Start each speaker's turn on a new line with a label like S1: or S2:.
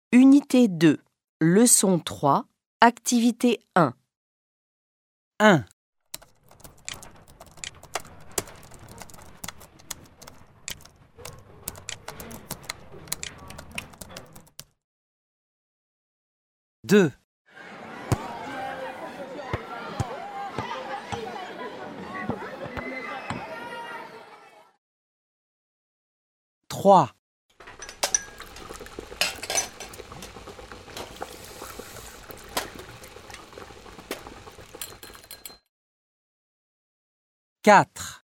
S1: Unité 2, leçon 3, activité 1.
S2: 1. Deux. 3. 4.